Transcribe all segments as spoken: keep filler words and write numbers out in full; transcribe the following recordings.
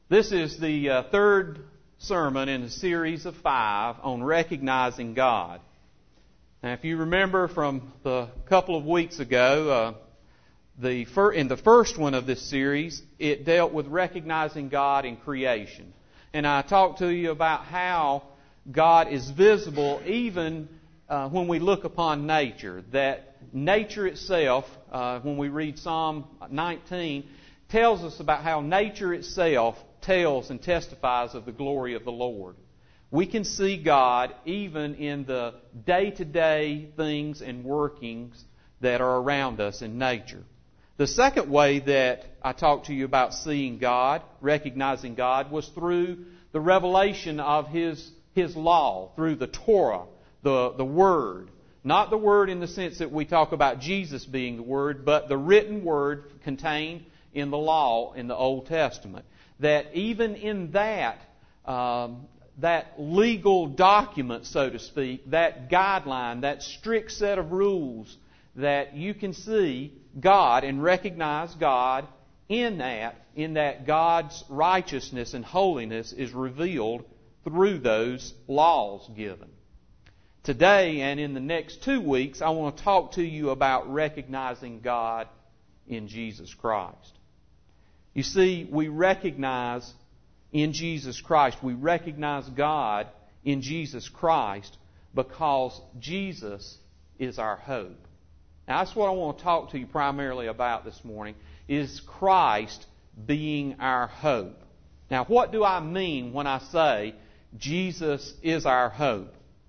This is the uh, third sermon in a series of five on recognizing God. Now, if you remember from the couple of weeks ago, uh, the fir- in the first one of this series, it dealt with recognizing God in creation. And I talked to you about how God is visible even uh, when we look upon nature. That nature itself, uh, when we read Psalm nineteen, tells us about how nature itself tells and testifies of the glory of the Lord. We can see God even in the day-to-day things and workings that are around us in nature. The second way that I talked to you about seeing God, recognizing God, was through the revelation of His, His law, through the Torah, the, the Word. Not the Word in the sense that we talk about Jesus being the Word, but the written Word contained in the law in the Old Testament. That even in that, um, that legal document, so to speak, that guideline, that strict set of rules, that you can see God and recognize God in that, in that God's righteousness and holiness is revealed through those laws given. Today and in the next two weeks, I want to talk to you about recognizing God in Jesus Christ. You see, we recognize in Jesus Christ, we recognize God in Jesus Christ because Jesus is our hope. Now, that's what I want to talk to you primarily about this morning, is Christ being our hope. Now, what do I mean when I say Jesus is our hope?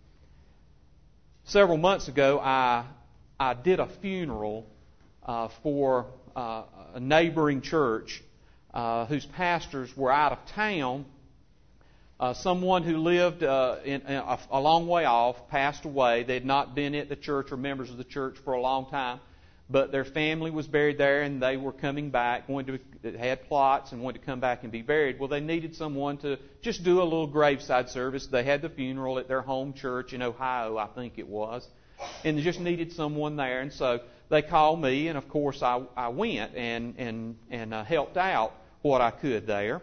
Several months ago, I, I did a funeral uh, for uh, a neighboring church Uh, whose pastors were out of town. Uh, someone who lived uh, in, in a, a long way off passed away. They had not been at the church or members of the church for a long time, but their family was buried there, and they were coming back, wanted to, had plots and wanted to come back and be buried. Well, they needed someone to just do a little graveside service. They had the funeral at their home church in Ohio, I think it was, and they just needed someone there. And so they called me, and of course I, I went and and and uh, helped out what I could there.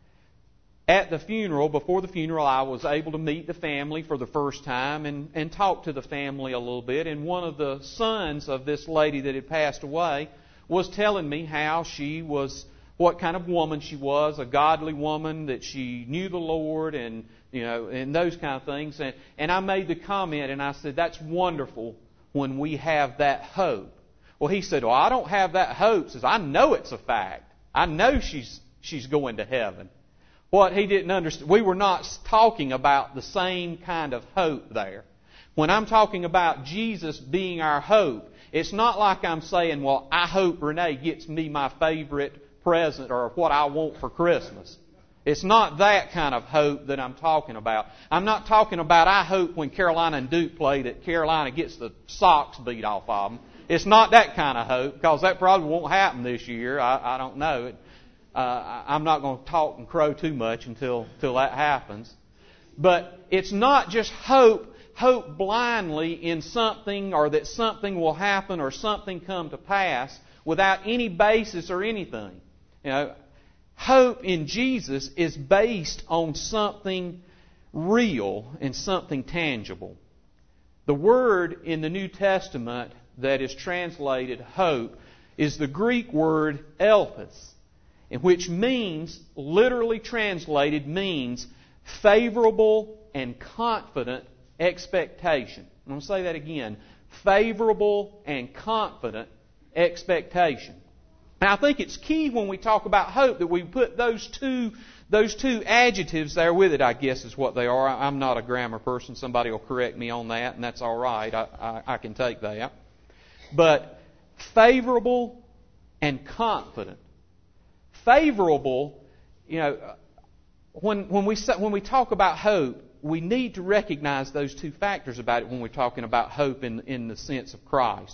At the funeral, before the funeral, I was able to meet the family for the first time and, and talk to the family a little bit. And one of the sons of this lady that had passed away was telling me how she was, what kind of woman she was, a godly woman, that she knew the Lord and, you know, and those kind of things. And, and I made the comment and I said, that's wonderful when we have that hope. Well, he said, well, I don't have that hope. He says, I know it's a fact. I know she's she's going to heaven. What he didn't understand, we were not talking about the same kind of hope there. When I'm talking about Jesus being our hope, it's not like I'm saying, well, I hope Renee gets me my favorite present or what I want for Christmas. It's not that kind of hope that I'm talking about. I'm not talking about I hope when Carolina and Duke play that Carolina gets the socks beat off of them. It's not that kind of hope, because that probably won't happen this year. I, I don't know. Uh, I'm not going to talk and crow too much until, until that happens. But it's not just hope, hope blindly in something, or that something will happen or something come to pass without any basis or anything. You know, hope in Jesus is based on something real and something tangible. The word in the New Testament that is translated hope is the Greek word elpis, which means, literally translated, means favorable and confident expectation. I'm going to say that again. Favorable and confident expectation. And I think it's key when we talk about hope that we put those two those two adjectives there with it, I guess is what they are. I'm not a grammar person. Somebody will correct me on that, and that's all right. I, I, I can take that. But favorable and confident. Favorable, you know, when when we when we talk about hope, we need to recognize those two factors about it when we're talking about hope in in the sense of Christ.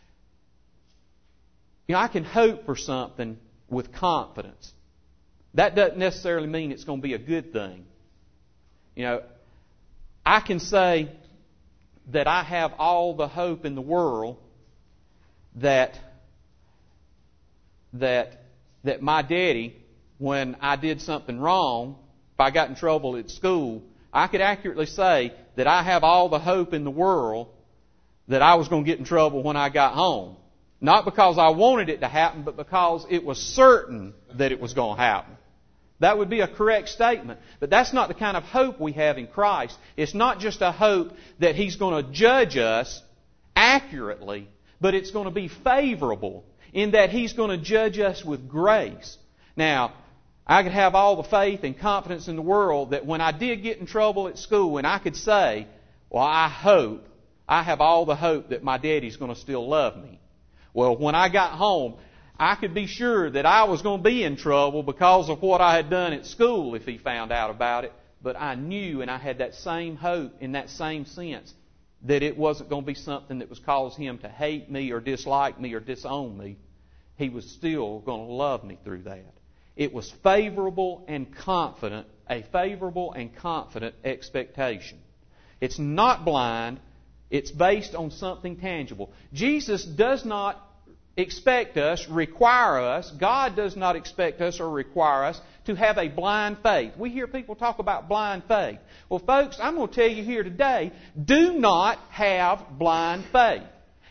You know, I can hope for something with confidence. That doesn't necessarily mean it's going to be a good thing. You know, I can say that I have all the hope in the world that that that my daddy when I did something wrong, if I got in trouble at school, I could accurately say that I have all the hope in the world that I was going to get in trouble when I got home. Not because I wanted it to happen, but because it was certain that it was going to happen. That would be a correct statement. But that's not the kind of hope we have in Christ. It's not just a hope that He's going to judge us accurately, but it's going to be favorable in that He's going to judge us with grace. Now, I could have all the faith and confidence in the world that when I did get in trouble at school, and I could say, well, I hope, I have all the hope that my daddy's going to still love me. Well, when I got home, I could be sure that I was going to be in trouble because of what I had done at school if he found out about it. But I knew, and I had that same hope in that same sense, that it wasn't going to be something that was cause him to hate me or dislike me or disown me. He was still going to love me through that. It was favorable and confident, a favorable and confident expectation. It's not blind. It's based on something tangible. Jesus does not expect us, require us, God does not expect us or require us to have a blind faith. We hear people talk about blind faith. Well, folks, I'm going to tell you here today, do not have blind faith.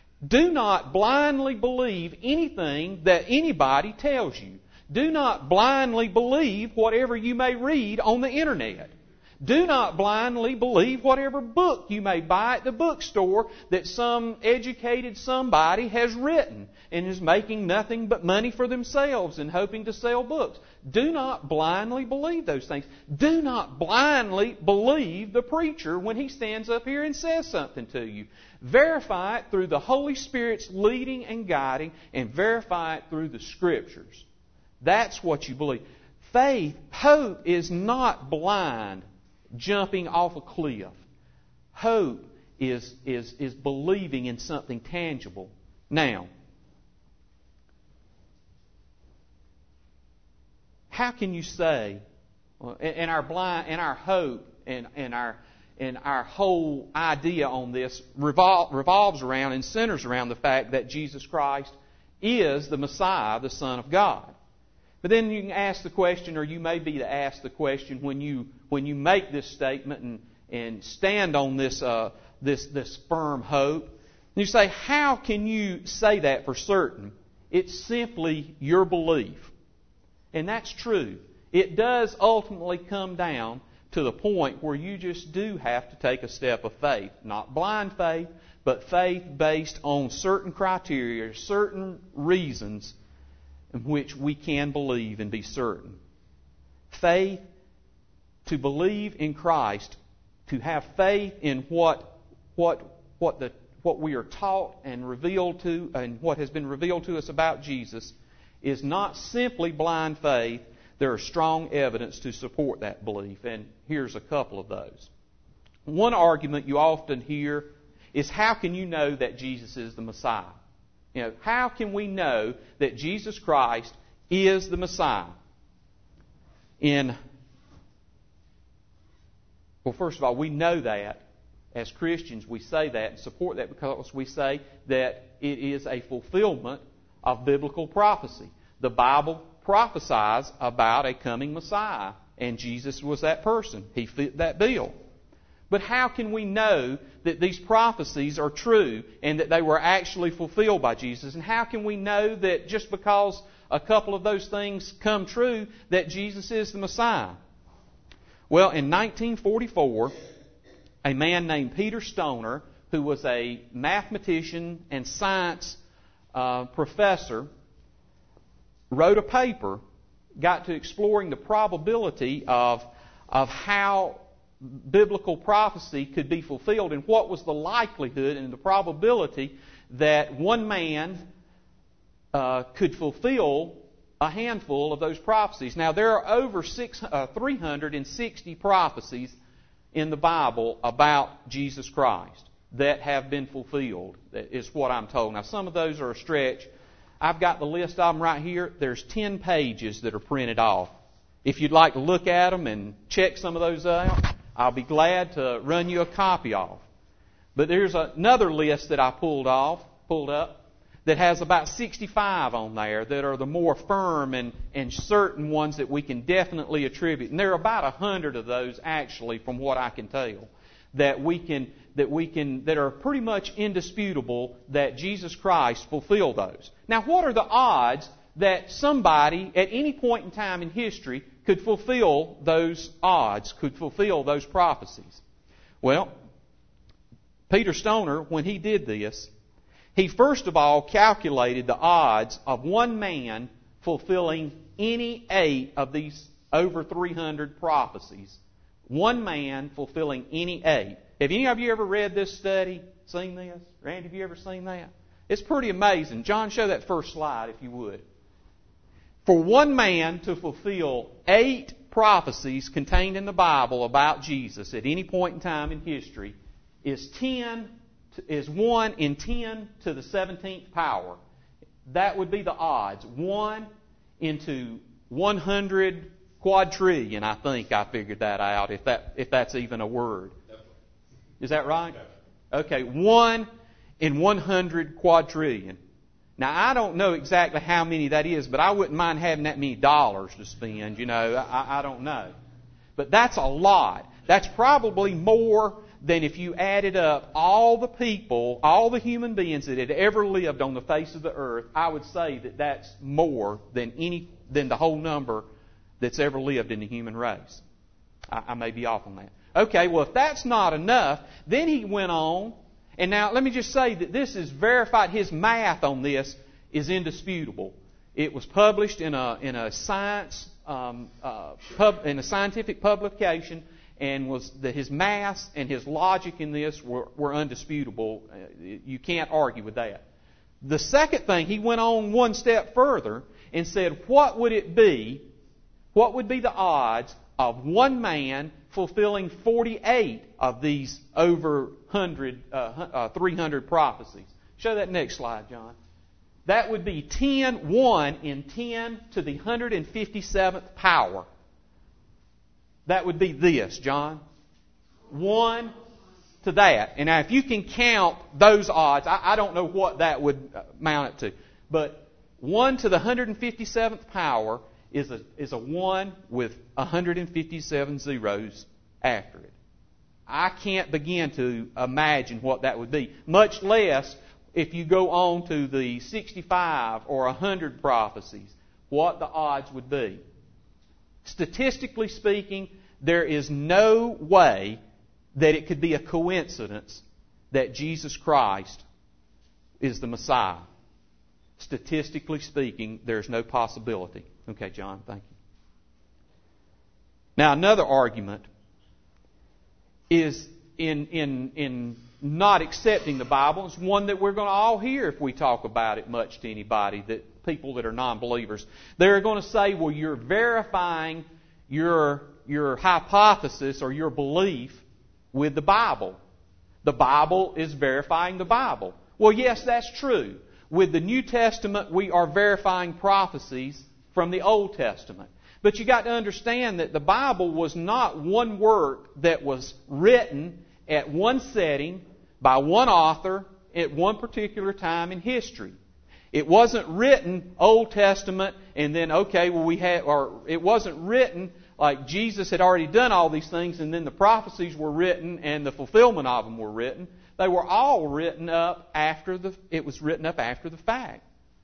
Do not blindly believe anything that anybody tells you. Do not blindly believe whatever you may read on the internet. Do not blindly believe whatever book you may buy at the bookstore that some educated somebody has written and is making nothing but money for themselves and hoping to sell books. Do not blindly believe those things. Do not blindly believe the preacher when he stands up here and says something to you. Verify it through the Holy Spirit's leading and guiding, and verify it through the Scriptures. That's what you believe. Faith, hope is not blind, jumping off a cliff. Hope is, is, is believing in something tangible. Now, how can you say, in our blind, in our hope, and, and our and our whole idea on this revol, revolves around and centers around the fact that Jesus Christ is the Messiah, the Son of God. But then you can ask the question, or you may be to ask the question when you when you make this statement and, and stand on this uh, this this firm hope. You say, how can you say that for certain? It's simply your belief. And that's true. It does ultimately come down to the point where you just do have to take a step of faith. Not blind faith, but faith based on certain criteria, certain reasons in which we can believe and be certain. Faith, to believe in Christ, to have faith in what what what the what we are taught and revealed to, and what has been revealed to us about Jesus, is not simply blind faith. There are strong evidence to support that belief, and here's a couple of those. One argument you often hear is, how can you know that Jesus is the Messiah? You know, how can we know that Jesus Christ is the Messiah? In well, first of all, we know that as Christians. We say that and support that because we say that it is a fulfillment of biblical prophecy. The Bible prophesies about a coming Messiah, and Jesus was that person. He fit that bill. But how can we know that these prophecies are true and that they were actually fulfilled by Jesus? And how can we know that just because a couple of those things come true, that Jesus is the Messiah? Well, in nineteen forty-four, a man named Peter Stoner, who was a mathematician and science uh, professor, wrote a paper, got to exploring the probability of, of how biblical prophecy could be fulfilled and what was the likelihood and the probability that one man uh, could fulfill a handful of those prophecies. Now, there are over six, uh, three hundred sixty prophecies in the Bible about Jesus Christ that have been fulfilled, is what I'm told. Now, some of those are a stretch. I've got the list of them right here. There's ten pages that are printed off. If you'd like to look at them and check some of those out, I'll be glad to run you a copy off. But there's another list that I pulled off, pulled up. that has about sixty-five on there that are the more firm and, and certain ones that we can definitely attribute. And there are about a hundred of those actually, from what I can tell, that we can that we can that are pretty much indisputable that Jesus Christ fulfilled those. Now, what are the odds that somebody at any point in time in history could fulfill those odds, could fulfill those prophecies? Well, Peter Stoner, when he did this, he first of all calculated the odds of one man fulfilling any eight of these over three hundred prophecies. One man fulfilling any eight. Have any of you ever read this study, seen this? Randy, have you ever seen that? It's pretty amazing. John, show that first slide if you would. For one man to fulfill eight prophecies contained in the Bible about Jesus at any point in time in history is ten is one in ten to the seventeenth power. That would be the odds. One into one hundred quadrillion, I think I figured that out, if that if that's even a word. Is that right? Okay, one in one hundred quadrillion. Now, I don't know exactly how many that is, but I wouldn't mind having that many dollars to spend, you know. I, I don't know. But that's a lot. That's probably more than if you added up all the people, all the human beings that had ever lived on the face of the earth. I would say that that's more than any than the whole number that's ever lived in the human race. I, I may be off on that. Okay, well, if that's not enough, then he went on. And now, let me just say that this is verified. His math on this is indisputable. It was published in a in a science um, uh, pub, in a scientific publication, and was that his math and his logic in this were, were undisputable. You can't argue with that. The second thing, he went on one step further and said, what would it be? What would be the odds of one man fulfilling forty-eight of these over one hundred, uh, uh, three hundred prophecies? Show that next slide, John. That would be ten, one in ten to the one hundred fifty-seventh power. That would be this, John. one to that. And now if you can count those odds, I, I don't know what that would amount it to. But one to the one hundred fifty-seventh power is a is a one with one hundred fifty-seven zeros after it. I can't begin to imagine what that would be. Much less if you go on to the sixty-five or one hundred prophecies, what the odds would be. Statistically speaking, there is no way that it could be a coincidence that Jesus Christ is the Messiah. Statistically speaking, there's no possibility. Okay, John, thank you. Now, another argument is in in in not accepting the Bible. It's one that we're going to all hear if we talk about it much to anybody, that people that are non-believers. They're going to say, well, you're verifying your your hypothesis or your belief with the Bible. The Bible is verifying the Bible. Well, yes, that's true. With the New Testament, we are verifying prophecies from the Old Testament. But you got to understand that the Bible was not one work that was written at one setting by one author at one particular time in history. It wasn't written Old Testament and then, okay, well we had, or it wasn't written like Jesus had already done all these things and then the prophecies were written and the fulfillment of them were written. They were all written up after the, it was written up after the fact.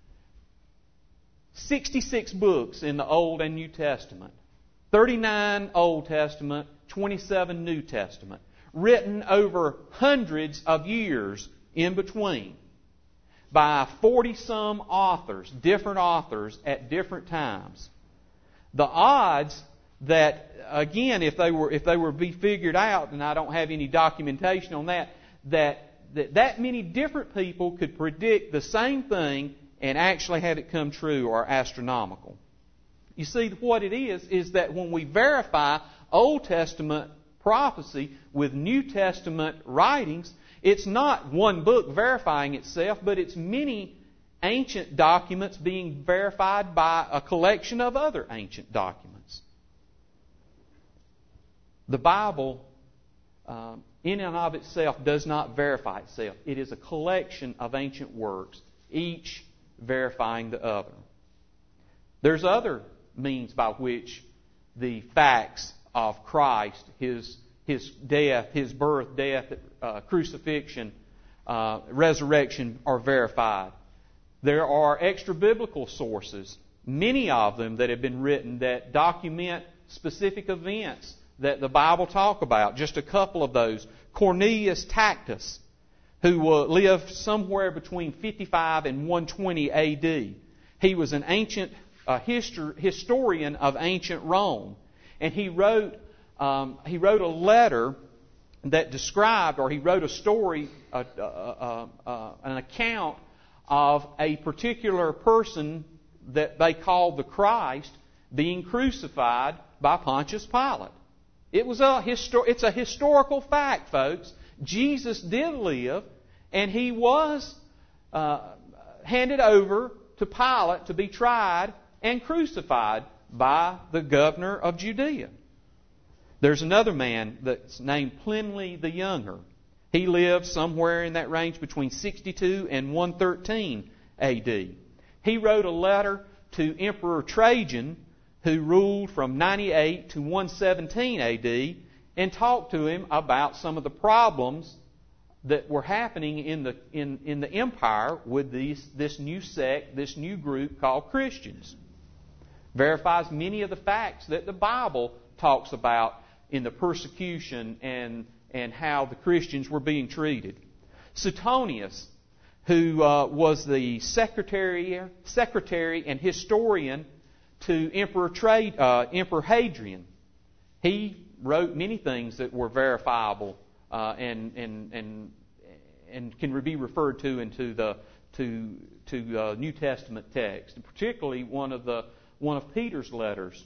sixty-six books in the Old and New Testament. thirty-nine Old Testament, twenty-seven New Testament. Written over hundreds of years in between by forty-some authors, different authors at different times. The odds that, again, if they were if they were to be figured out, and I don't have any documentation on that, that that, that many different people could predict the same thing and actually have it come true are astronomical. You see, what it is, is that when we verify Old Testament prophecy with New Testament writings, it's not one book verifying itself, but it's many ancient documents being verified by a collection of other ancient documents. The Bible, um, in and of itself, does not verify itself. It is a collection of ancient works each verifying the other. There's other means by which the facts of Christ, His, His death, His birth, death, uh, crucifixion, uh, resurrection are verified. There are extra-biblical sources, many of them that have been written that document specific events that the Bible talk about. Just a couple of those. Cornelius Tacitus, who uh, lived somewhere between fifty-five and one twenty A D. He was an ancient uh, histor- historian of ancient Rome, and he wrote um, he wrote a letter that described, or he wrote a story, uh, uh, uh, uh, an account of a particular person that they called the Christ being crucified by Pontius Pilate. It was a histor- it's a historical fact, folks. Jesus did live, and he was uh, handed over to Pilate to be tried and crucified by the governor of Judea. There's another man that's named Pliny the Younger. He lived somewhere in that range between sixty-two and one thirteen A D. He wrote a letter to Emperor Trajan, who ruled from ninety-eight to one seventeen A D, and talked to him about some of the problems that were happening in the in, in the empire with these this new sect, this new group called Christians. Verifies many of the facts that the Bible talks about in the persecution and and how the Christians were being treated. Suetonius, who uh, was the secretary secretary and historian to Emperor Trade, uh, Emperor Hadrian, he wrote many things that were verifiable uh, and and and and can be referred to into the to to uh, New Testament text, and particularly one of the one of Peter's letters.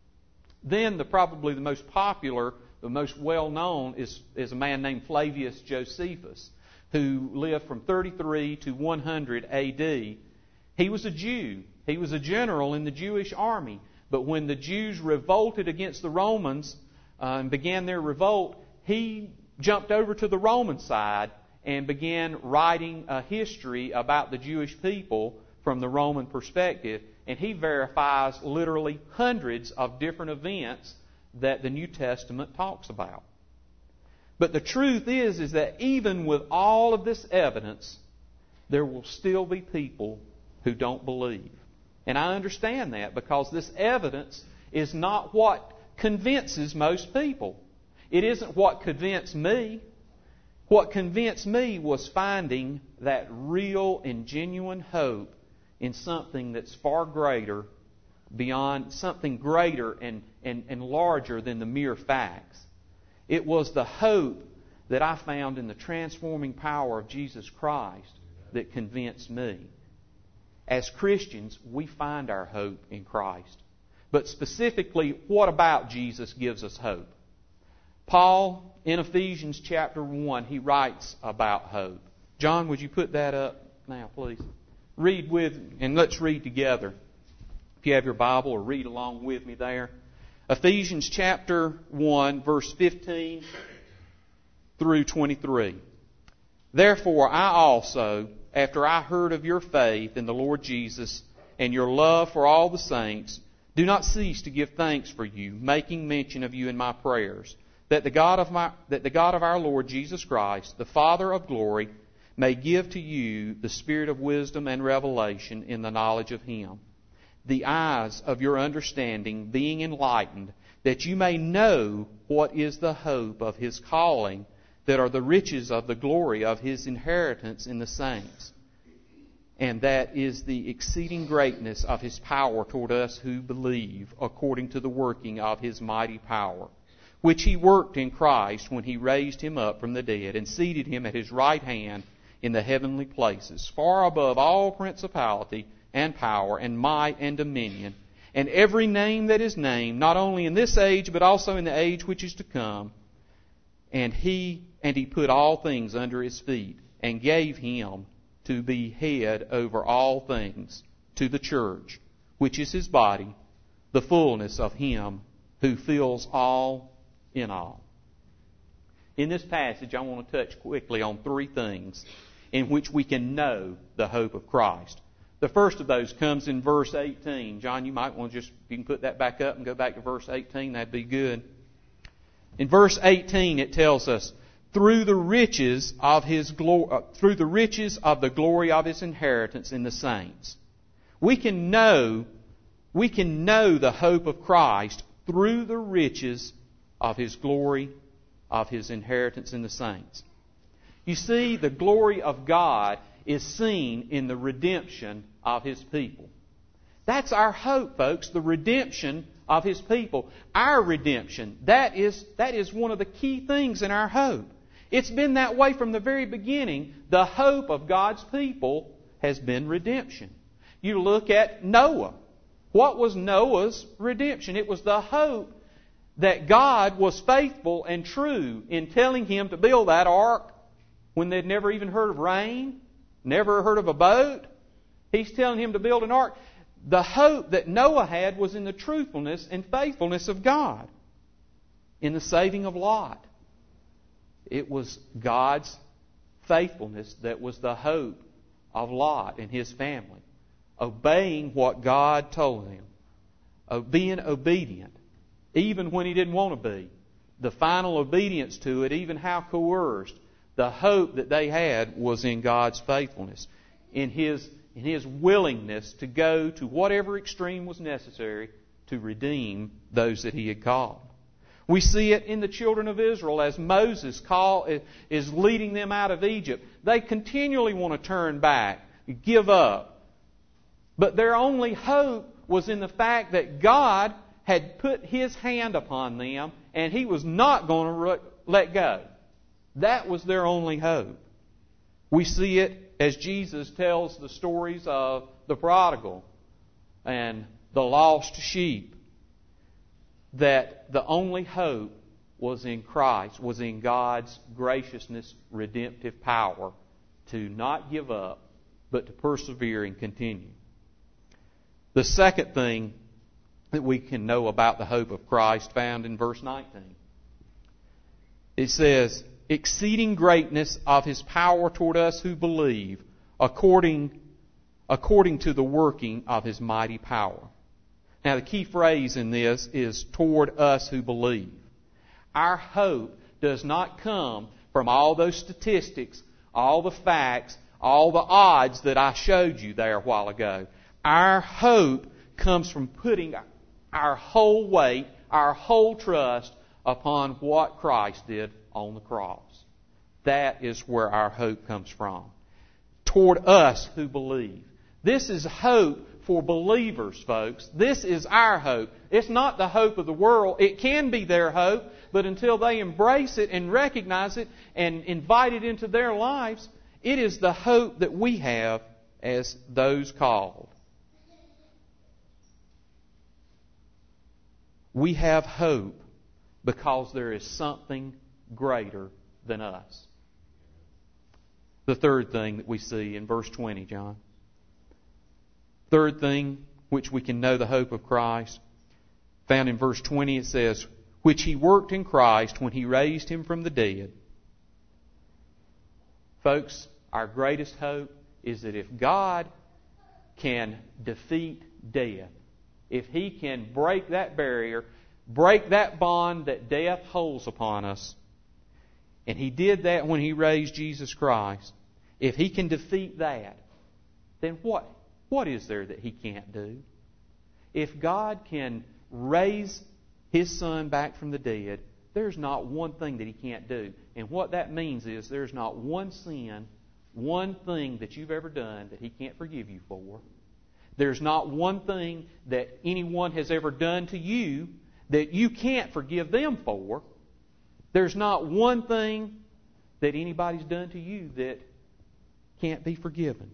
Then the probably the most popular, the most well known is is a man named Flavius Josephus, who lived from thirty-three to one hundred A D. He was a Jew. He was a general in the Jewish army. But when the Jews revolted against the Romans uh, and began their revolt, he jumped over to the Roman side and began writing a history about the Jewish people from the Roman perspective. And he verifies literally hundreds of different events that the New Testament talks about. But the truth is, is that even with all of this evidence, there will still be people who don't believe. And I understand that, because this evidence is not what convinces most people. It isn't what convinced me. What convinced me was finding that real and genuine hope in something that's far greater, beyond something greater and, and, and larger than the mere facts. It was the hope that I found in the transforming power of Jesus Christ that convinced me. As Christians, we find our hope in Christ. But specifically, what about Jesus gives us hope? Paul, in Ephesians chapter one, he writes about hope. John, would you put that up now, please? Read with, and let's read together. If you have your Bible, or read along with me there. Ephesians chapter one, verse fifteen through twenty-three. Therefore I also, after I heard of your faith in the Lord Jesus and your love for all the saints, do not cease to give thanks for you, making mention of you in my prayers, that the God of my that the God of our Lord Jesus Christ, the Father of glory, may give to you the spirit of wisdom and revelation in the knowledge of Him, the eyes of your understanding being enlightened, that you may know what is the hope of His calling, that are the riches of the glory of His inheritance in the saints, and that is the exceeding greatness of His power toward us who believe, according to the working of His mighty power, which He worked in Christ when He raised Him up from the dead and seated Him at His right hand in the heavenly places, far above all principality and power and might and dominion, and every name that is named, not only in this age, but also in the age which is to come. And he and he put all things under His feet, and gave Him to be head over all things to the church, which is His body, the fullness of Him who fills all in all. In this passage, I want to touch quickly on three things. in which we can know the hope of Christ. The first of those comes in verse eighteen. John, you might want to just, if you can put that back up and go back to verse eighteen, that'd be good. In verse eighteen it tells us, through the riches of his glory, uh, through the riches of the glory of his inheritance in the saints. We can know, we can know the hope of Christ through the riches of his glory, of his inheritance in the saints. You see, the glory of God is seen in the redemption of his people. That's our hope, folks, the redemption of his people. Our redemption, that is, that is one of the key things in our hope. It's been that way from the very beginning. The hope of God's people has been redemption. You look at Noah. What was Noah's redemption? It was the hope that God was faithful and true in telling him to build that ark when they'd never even heard of rain, never heard of a boat. He's telling him to build an ark. The hope that Noah had was in the truthfulness and faithfulness of God, in the saving of Lot. It was God's faithfulness that was the hope of Lot and his family, obeying what God told them, being obedient, even when he didn't want to be. The final obedience to it, even how coerced, the hope that they had was in God's faithfulness, in His, in His willingness to go to whatever extreme was necessary to redeem those that He had called. We see it in the children of Israel as Moses call, is leading them out of Egypt. They continually want to turn back, give up. But their only hope was in the fact that God had put His hand upon them and He was not going to let go. That was their only hope. We see it as Jesus tells the stories of the prodigal and the lost sheep, that the only hope was in Christ, was in God's graciousness, redemptive power to not give up, but to persevere and continue. The second thing that we can know about the hope of Christ found in verse nineteen. It says, exceeding greatness of His power toward us who believe, according, according to the working of His mighty power. Now the key phrase in this is toward us who believe. Our hope does not come from all those statistics, all the facts, all the odds that I showed you there a while ago. Our hope comes from putting our whole weight, our whole trust upon what Christ did on the cross. That is where our hope comes from. Toward us who believe. This is hope for believers, folks. This is our hope. It's not the hope of the world. It can be their hope, but until they embrace it and recognize it and invite it into their lives, it is the hope that we have as those called. We have hope because there is something greater than us. The third thing that we see in verse twenty, John. Third thing which we can know the hope of Christ, found in verse twenty, it says, which He worked in Christ when He raised Him from the dead. Folks, our greatest hope is that if God can defeat death, if He can break that barrier, break that bond that death holds upon us, and He did that when He raised Jesus Christ, if He can defeat that, then what, what is there that He can't do? If God can raise His Son back from the dead, there's not one thing that He can't do. And what that means is there's not one sin, one thing that you've ever done that He can't forgive you for. There's not one thing that anyone has ever done to you that you can't forgive them for. There's not one thing that anybody's done to you that can't be forgiven.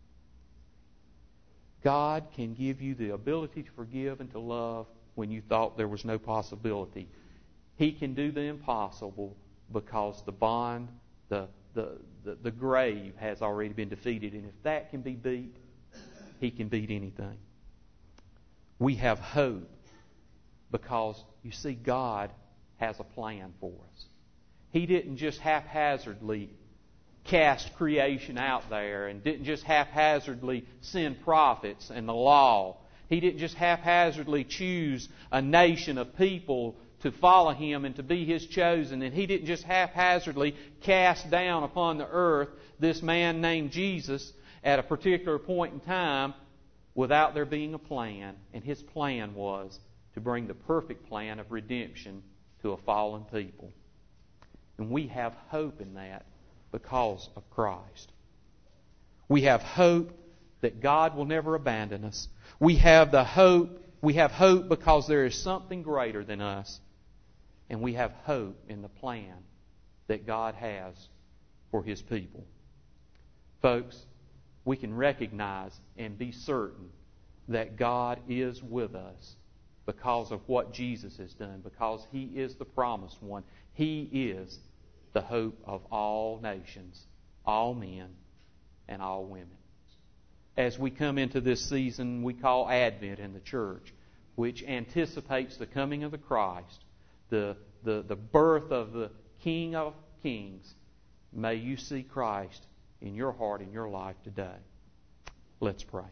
God can give you the ability to forgive and to love when you thought there was no possibility. He can do the impossible because the bond, the, the, the, the grave has already been defeated. And if that can be beat, He can beat anything. We have hope because, you see, God has a plan for us. He didn't just haphazardly cast creation out there and didn't just haphazardly send prophets and the law. He didn't just haphazardly choose a nation of people to follow Him and to be His chosen. And He didn't just haphazardly cast down upon the earth this man named Jesus at a particular point in time without there being a plan. And His plan was to bring the perfect plan of redemption to a fallen people. And we have hope in that because of Christ. We have hope that God will never abandon us. We have the hope, we have hope because there is something greater than us. And we have hope in the plan that God has for His people. Folks, we can recognize and be certain that God is with us because of what Jesus has done, because He is the promised one. He is the hope of all nations, all men, and all women. As we come into this season we call Advent in the church, which anticipates the coming of the Christ, the, the, the birth of the King of Kings, may you see Christ in your heart, in your life today. Let's pray.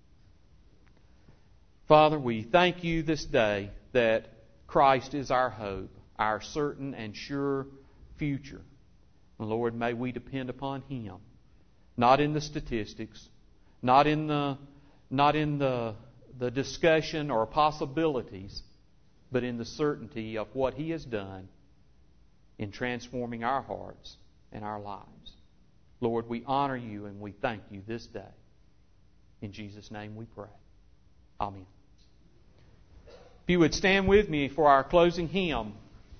Father, we thank You this day that Christ is our hope, our certain and sure future. And Lord, may we depend upon Him, not in the statistics, not in the not in the the discussion or possibilities, but in the certainty of what He has done in transforming our hearts and our lives. Lord, we honor You and we thank You this day. In Jesus' name we pray. Amen. If you would stand with me for our closing hymn,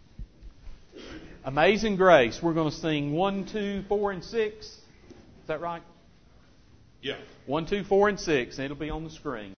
Amazing Grace. We're going to sing one, two, four, and six. Is that right? Yeah. One, two, four, and six, and it'll be on the screen.